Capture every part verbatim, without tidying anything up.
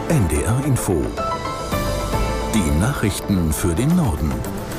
N D R Info. Die Nachrichten für den Norden.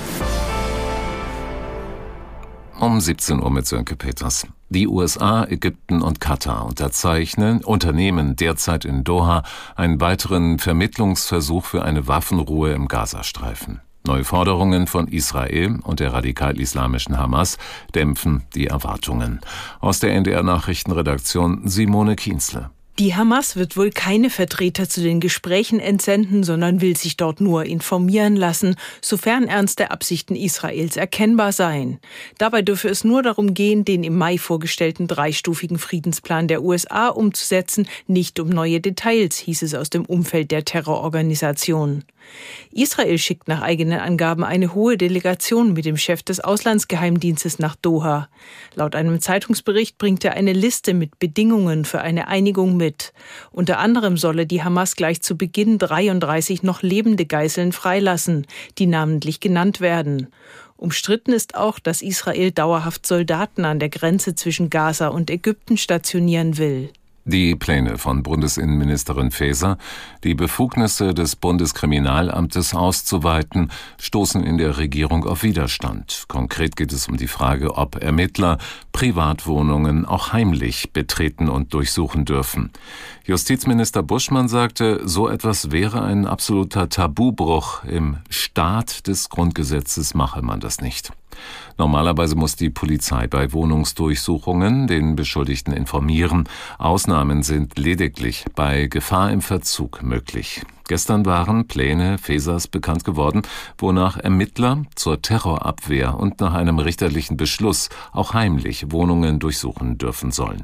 Um siebzehn Uhr mit Sönke Peters. Die U S A, Ägypten und Katar unterzeichnen, unternehmen derzeit in Doha einen weiteren Vermittlungsversuch für eine Waffenruhe im Gazastreifen. Neue Forderungen von Israel und der radikal-islamischen Hamas dämpfen die Erwartungen. Aus der N D R-Nachrichtenredaktion Simone Kienzle. Die Hamas wird wohl keine Vertreter zu den Gesprächen entsenden, sondern will sich dort nur informieren lassen, sofern ernste Absichten Israels erkennbar seien. Dabei dürfe es nur darum gehen, den im Mai vorgestellten dreistufigen Friedensplan der U S A umzusetzen, nicht um neue Details, hieß es aus dem Umfeld der Terrororganisation. Israel schickt nach eigenen Angaben eine hohe Delegation mit dem Chef des Auslandsgeheimdienstes nach Doha. Laut einem Zeitungsbericht bringt er eine Liste mit Bedingungen für eine Einigung mit. Unter anderem solle die Hamas gleich zu Beginn dreiunddreißig noch lebende Geiseln freilassen, die namentlich genannt werden. Umstritten ist auch, dass Israel dauerhaft Soldaten an der Grenze zwischen Gaza und Ägypten stationieren will. Die Pläne von Bundesinnenministerin Faeser, die Befugnisse des Bundeskriminalamtes auszuweiten, stoßen in der Regierung auf Widerstand. Konkret geht es um die Frage, ob Ermittler Privatwohnungen auch heimlich betreten und durchsuchen dürfen. Justizminister Buschmann sagte, so etwas wäre ein absoluter Tabubruch. Im Staat des Grundgesetzes mache man das nicht. Normalerweise muss die Polizei bei Wohnungsdurchsuchungen den Beschuldigten informieren. Ausnahmen sind lediglich bei Gefahr im Verzug möglich. Gestern waren Pläne Faesers bekannt geworden, wonach Ermittler zur Terrorabwehr und nach einem richterlichen Beschluss auch heimlich Wohnungen durchsuchen dürfen sollen.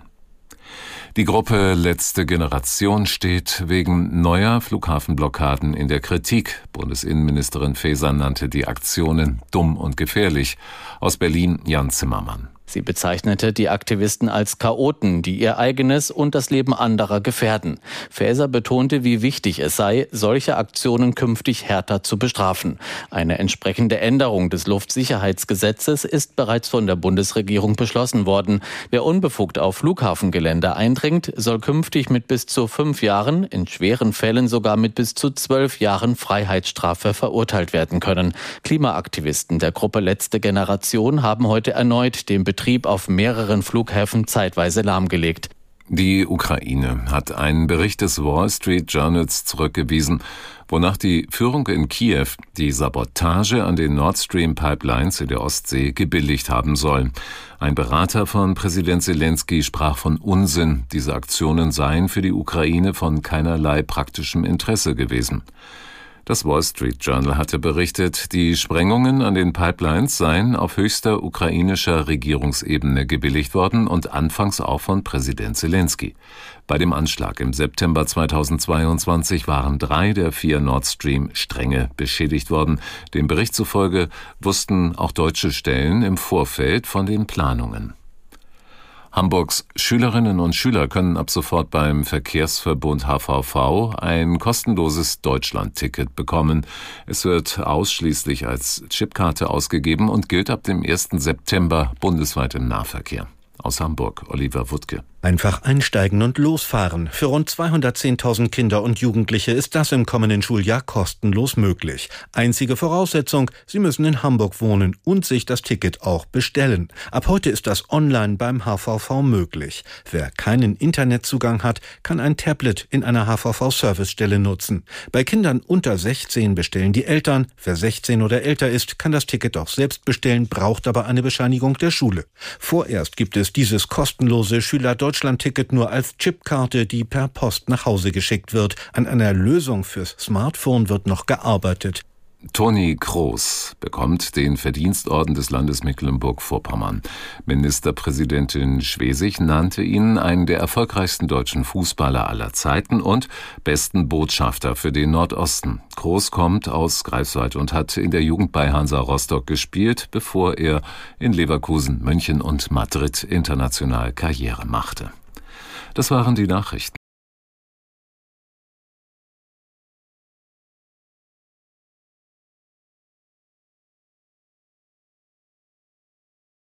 Die Gruppe Letzte Generation steht wegen neuer Flughafenblockaden in der Kritik. Bundesinnenministerin Faeser nannte die Aktionen dumm und gefährlich. Aus Berlin Jan Zimmermann. Sie bezeichnete die Aktivisten als Chaoten, die ihr eigenes und das Leben anderer gefährden. Faeser betonte, wie wichtig es sei, solche Aktionen künftig härter zu bestrafen. Eine entsprechende Änderung des Luftsicherheitsgesetzes ist bereits von der Bundesregierung beschlossen worden. Wer unbefugt auf Flughafengelände eindringt, soll künftig mit bis zu fünf Jahren, in schweren Fällen sogar mit bis zu zwölf Jahren Freiheitsstrafe verurteilt werden können. Klimaaktivisten der Gruppe Letzte Generation haben heute erneut den Betrieb auf mehreren Flughäfen zeitweise lahmgelegt. Die Ukraine hat einen Bericht des Wall Street Journals zurückgewiesen, wonach die Führung in Kiew die Sabotage an den Nord Stream Pipelines in der Ostsee gebilligt haben soll. Ein Berater von Präsident Zelensky sprach von Unsinn. Diese Aktionen seien für die Ukraine von keinerlei praktischem Interesse gewesen. Das Wall Street Journal hatte berichtet, die Sprengungen an den Pipelines seien auf höchster ukrainischer Regierungsebene gebilligt worden und anfangs auch von Präsident Zelensky. Bei dem Anschlag im September zweitausendzweiundzwanzig waren drei der vier Nord Stream-Stränge beschädigt worden. Dem Bericht zufolge wussten auch deutsche Stellen im Vorfeld von den Planungen. Hamburgs Schülerinnen und Schüler können ab sofort beim Verkehrsverbund H V V ein kostenloses Deutschland-Ticket bekommen. Es wird ausschließlich als Chipkarte ausgegeben und gilt ab dem ersten September bundesweit im Nahverkehr. Aus Hamburg, Oliver Wuttke. Einfach einsteigen und losfahren. Für rund zweihundertzehntausend Kinder und Jugendliche ist das im kommenden Schuljahr kostenlos möglich. Einzige Voraussetzung, sie müssen in Hamburg wohnen und sich das Ticket auch bestellen. Ab heute ist das online beim H V V möglich. Wer keinen Internetzugang hat, kann ein Tablet in einer H V V-Servicestelle nutzen. Bei Kindern unter sechzehn bestellen die Eltern. Wer sechzehn oder älter ist, kann das Ticket auch selbst bestellen, braucht aber eine Bescheinigung der Schule. Vorerst gibt es dieses kostenlose Schüler-Deutschland-Ticket nur als Chipkarte, die per Post nach Hause geschickt wird. An einer Lösung fürs Smartphone wird noch gearbeitet. Toni Kroos bekommt den Verdienstorden des Landes Mecklenburg-Vorpommern. Ministerpräsidentin Schwesig nannte ihn einen der erfolgreichsten deutschen Fußballer aller Zeiten und besten Botschafter für den Nordosten. Kroos kommt aus Greifswald und hat in der Jugend bei Hansa Rostock gespielt, bevor er in Leverkusen, München und Madrid international Karriere machte. Das waren die Nachrichten.